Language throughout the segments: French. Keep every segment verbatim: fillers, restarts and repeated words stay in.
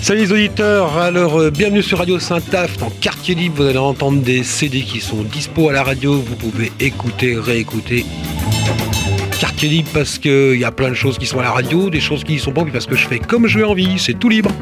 Salut les auditeurs, alors euh, bienvenue sur Radio Saint-Aft en quartier libre, vous allez entendre des C D qui sont dispo à la radio, vous pouvez écouter, réécouter. Quartier libre parce qu'il y a plein de choses qui sont à la radio, des choses qui y sont pas, puis parce que je fais comme j'ai envie, c'est tout libre.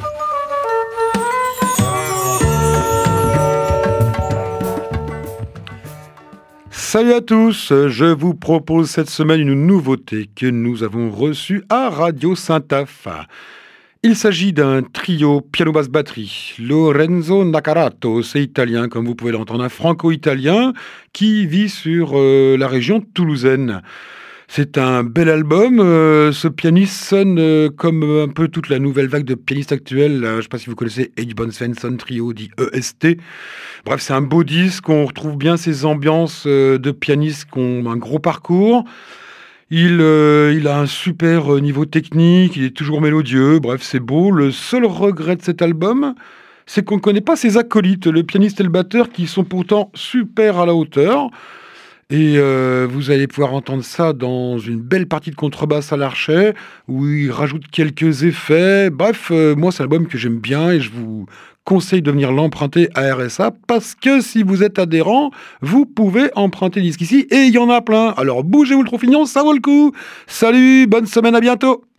Salut à tous, je vous propose cette semaine une nouveauté que nous avons reçue à Radio Saint-Aft. Il s'agit d'un trio piano-basse-batterie. Lorenzo Naccarato, c'est italien, comme vous pouvez l'entendre, un franco-italien qui vit sur euh, la région toulousaine. C'est un bel album, euh, ce pianiste sonne euh, comme un peu toute la nouvelle vague de pianistes actuels. Euh, je ne sais pas si vous connaissez Edvon Svensson Trio, dit E S T. Bref, c'est un beau disque, on retrouve bien ces ambiances euh, de pianistes qui ont un gros parcours. Il, euh, il a un super niveau technique, il est toujours mélodieux, bref, c'est beau. Le seul regret de cet album, c'est qu'on ne connaît pas ses acolytes, le pianiste et le batteur, qui sont pourtant super à la hauteur. Et euh, vous allez pouvoir entendre ça dans une belle partie de contrebasse à l'archet, où il rajoute quelques effets. Bref, euh, moi, c'est un album que j'aime bien et je vous conseille de venir l'emprunter à R S A, parce que si vous êtes adhérent, vous pouvez emprunter le disque ici, et il y en a plein. Alors bougez-vous le trofignon, ça vaut le coup. Salut, bonne semaine, à bientôt.